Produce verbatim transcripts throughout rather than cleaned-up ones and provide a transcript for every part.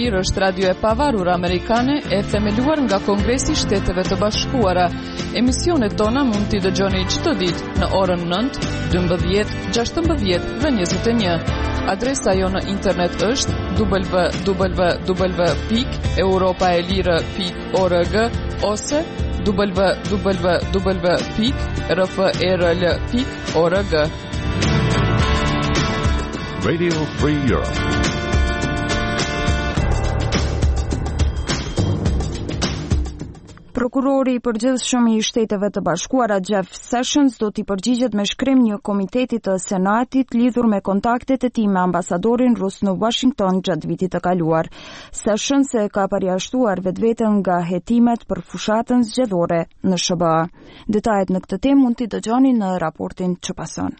Lirë është radio e pavarur amerikane e themeluar nga Kongresi i Shteteve të Bashkuara. Emisionet tona mund t'i dëgjoni çdo ditë në orën nëntë, dymbëdhjetë, gjashtëmbëdhjetë dhe njëzet e një. Adresa jo në internet është w w w pikë europaelire pikë org ose w w w pikë r f e r l pikë org. Radio Free Europe. Prokurori i përgjithshëm i Shteteve të Bashkuara Jeff Sessions do t'i përgjigjet me shkrim një komiteti të Senatit lidhur me kontaktet e tij me ambasadorin rus në Washington gjatë vitit të kaluar. Sessions e ka përjashtuar vetveten nga hetimet për fushatën zgjedhore në S B A. Detajet në këtë temë mund t'i dëgjoni në raportin që pason.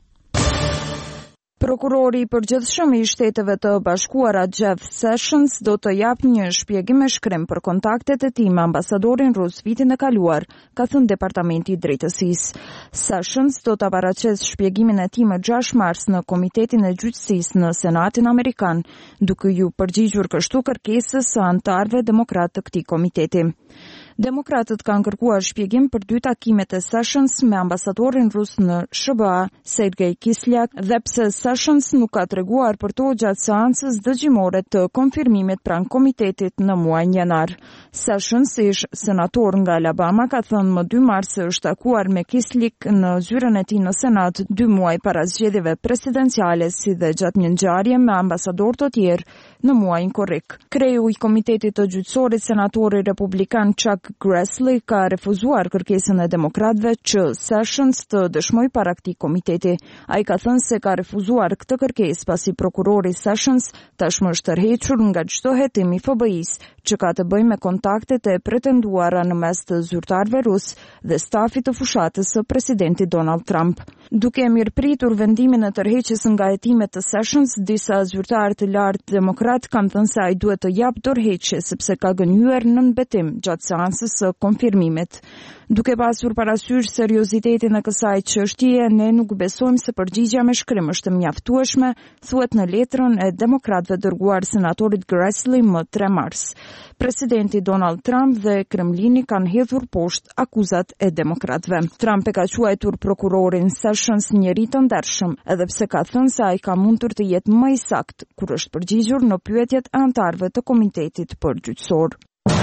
Prokurori i përgjithshëm i Shteteve të Bashkuara Jeff Sessions do të jap një shpjegim me shkrim për kontaktet e tij me ambasadorin rus vitin e kaluar, ka thënë Departamenti i Drejtësisë. Sessions do ta paraqesë shpjegimin e tij më gjashtë mars në Komitetin e Gjyqësisë në Senatin Amerikan, duke ju përgjigjur kështu kërkesës së anëtarëve demokratë të këtij komiteti. Demokratët kanë kërkuar shpjegim për dy takimet e Sessions me ambasadorin rus në S B A, Sergej Kislyak, dhe pse Sessions nuk ka treguar për to gjatë seancës dëgjimore të konfirmimit pranë komitetit në muajin janar. Sessions, ish senator nga Alabama, ka thënë më dy mars se është takuar me Kislyak në zyrën e tij në Senat dy muaj para zgjedhjeve presidenciale, si dhe gjatë një ngjarje me ambasadorë të tjerë në muajin korrik. Kreu i Komitetit të Gjyqësorit, senatori republikan Chuck Grassley, ka refuzuar kërkesën e demokratëve që Sessions të dëshmoj para këtij komiteti. Ai ka thënë se ka refuzuar këtë kërkesë pasi prokurori Sessions tashmë është tërhequr nga çdo hetim i F B I-s që ka të bëjë me kontaktet e pretenduara në mes të zyrtarëve rus dhe stafit të fushatës së presidentit Donald Trump. Duke mirëpritur vendimin e tërheqjes nga hetimet të Sessions, disa zyrtarë të lartë demokrat kanë thënë se ai duhet të japë dorëheqje sepse ka gënjur në betim gjatë seancës së konfirmimit. Duke pasur parasysh seriozitetin e kësaj çështjeje, ne nuk besojmë se përgjigjja me shkrim është mjaftueshme, thuhet në letrën e demokratëve dërguar senatorit Grassley më tre mars. Presidenti Donald Trump dhe Kremlini kanë hedhur poshtë akuzat e demokratëve. Trump e ka quajtur prokurorin Sessions njeri të ndershëm, edhe pse ka thënë se ai ka mundur të jetë më i saktë kur është përgjigjur në pyetjet e anëtarëve të Komitetit Përgjithësor.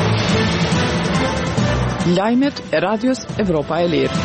Lajmet e Radios Evropa e Lirë.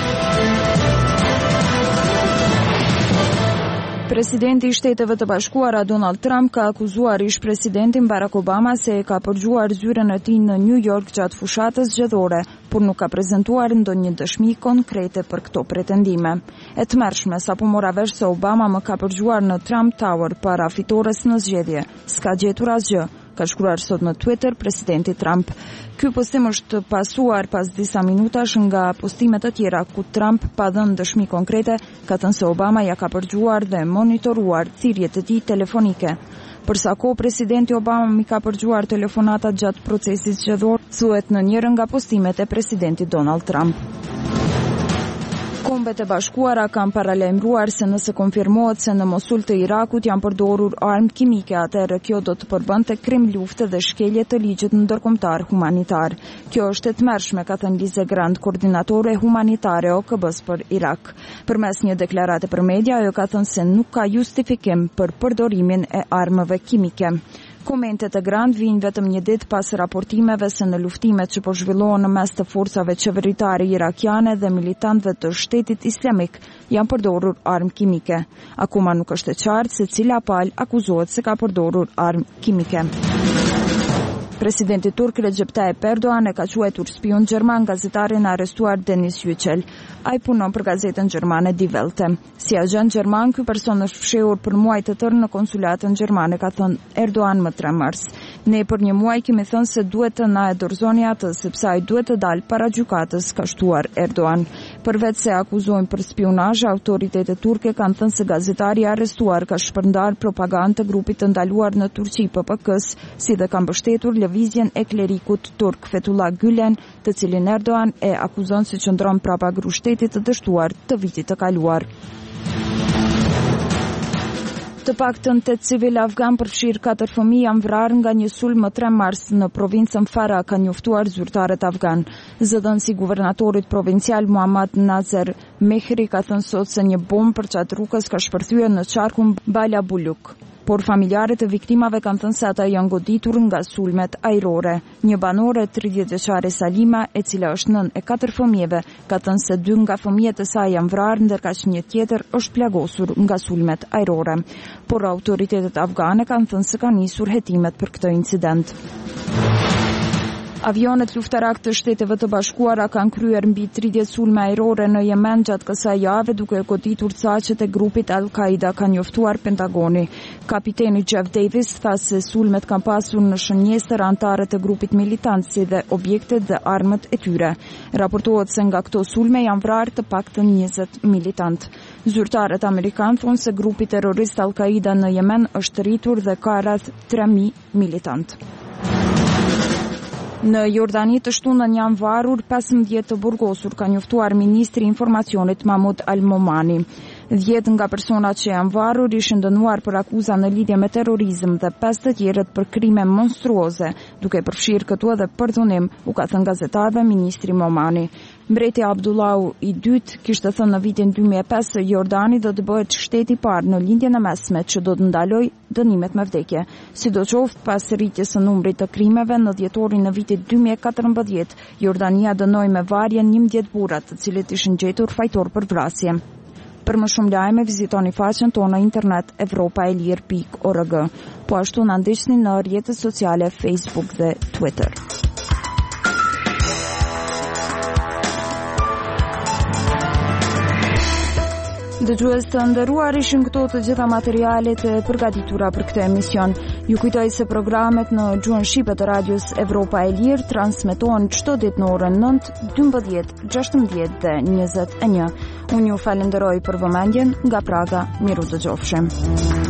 Presidenti i Shteteve të Bashkuara Donald Trump ka akuzuar ish-presidentin Barack Obama se e ka përgjuar zyrën e tij në New York gjatë fushatës zgjedhore, por nuk ka prezantuar ndonjë dëshmi konkrete për këto pretendime. E tmerrshme sapo mora vesh se Obama më ka përgjuar në Trump Tower para fitores në zgjedhje. S'ka gjetur asgjë, ka shkruar sot në Twitter presidenti Trump. Ky postim është pasuar pas disa minutash nga postime të tjera ku Trump, pa dhënë dëshmi konkrete, ka thënë se Obama ja ka përgjuar dhe monitoruar thirrjet e tij telefonike. Për sa kohë presidenti Obama mi ka përgjuar telefonatat gjatë procesit zgjedhor, thuhet në njërin nga postimet e presidentit Donald Trump. Kombet e Bashkuara kanë paralajmëruar se nëse konfirmohet se në Mosul të Irakut janë përdorur armë kimike, atëherë kjo do të përbënte krim lufte dhe shkelje të ligjit ndërkombëtar humanitar. Kjo është e tmerrshme, ka thënë Lise Grant, koordinatore humanitare O K B-s për Irak. Përmes një deklarate për media, ajo ka thënë se nuk ka justifikim për përdorimin e armëve kimike. Komentet e Grant vijnë vetëm një ditë pas raportimeve se në luftimet që po zhvillohen në mes të forcave qeveritare irakiane dhe militantëve të Shtetit Islamik janë përdorur armë kimike. Akoma nuk është e qartë se cila palë akuzohet se ka përdorur armë kimike. Presidenti turk Recep Tayyip Erdogan e ka quajtur spion gjerman gazetarin arrestuar Denis Yücel. Ai punon për gazetën gjermane Die Welt. Si agent gjerman, ky person është fshehur për muaj të tërë në konsulatën gjermane, ka thënë Erdogan më tre mars. Ne për një muaj kemi thënë se duhet të na e dorëzoni atë, sepse ai duhet të dalë para gjykatës, ka shtuar Erdogan. Përveç se akuzojnë për spionazh, autoritetet turke kanë thënë se gazetari i arrestuar ka shpërndar propagandë të grupit të ndaluar në Turqi P P K-s, si dhe ka mbështetur lëvizjen e klerikut turk Fethullah Gülen, të cilin Erdogan e akuzon se qëndron prapa grushtetit të dështuar të vitit të kaluar. Të paktën tetë civil afgan përfshirë katër fëmijë janë vrarë nga një sulm më tre mars në provincën Farah, ka njoftuar zyrtarët afgan. Zëdhënësi i guvernatorit provincial Muhammad Nazer Mehri ka thënë sot se një bombë për qatë rrugës ka shpërthyer në qarkun Bala Buluk. Por familjarët e viktimave kanë thënë se ata janë goditur nga sulmet ajrore. Një banore tridhjetë vjeçare Salima, e cila është nën e katër fëmijëve, ka thënë se dy nga fëmijët e saj janë vrarë, ndërkaq një tjetër është plagosur nga sulmet ajrore. Por autoritetet afgane kanë thënë se kanë nisur hetimet për këtë incident. Avionet luftarak të Shteteve të Bashkuara kanë kryer mbi tridhjetë sulme ajrore në Yemen gjatë kësaj jave, duke goditur caqet e grupit Al-Qaida, ka njoftuar Pentagoni. Kapiteni Jeff Davis tha se sulmet kanë pasur në shënjestër anëtarë të grupit militant, si dhe objektet dhe armët e tyre. Raportohet se nga këto sulme janë vrarë të paktën njëzet militant. Zyrtarët amerikanë thonë se grupi terrorist Al-Qaida në Yemen është rritur dhe ka rreth tre mijë militant. Në Jordani të shtunën janë varur pesëmbëdhjetë të burgosur, ka njoftuar ministri i informacionit Mahmoud Al-Momani. dhjetë nga personat që janë varur ishin dënuar për akuza në lidhje me terrorizëm dhe pesë të tjerët për krime monstruoze, duke përfshirë këtu edhe përdhunim, u ka thënë gazetarëve ministri Momani. Mbreti Abdullahu i dytë kishte thënë në vitin dy mijë e pesë se Jordani do të bëhet shteti i parë në lindjen e mesme që do të ndalojë dënimet me vdekje. Sidoqoftë, pas rritjes së numrit të krimeve në dhjetorin në vitin dy mijë e katërmbëdhjetë, Jordania dënoi me varje njëmbëdhjetë burra, të cilët ishin gjetur fajtor për vrasje. Për më shumë lajme, vizitoni faqen tonë në internet evropa e lirë pikë org. Po ashtu na ndiqni në rrjetet sociale Facebook dhe Twitter. Dëgjues të nderuar, ishin këto të gjitha materialet e përgatitura për këtë emision. Ju kujtoj se programet në gjuhën shqipe të radios Evropa e Lirë transmetohen çdo ditë në orën nëntë, dymbëdhjetë, gjashtëmbëdhjetë dhe njëzet e një. Unë ju falenderoj për vëmendjen, nga Praga, miru dëgjofshim.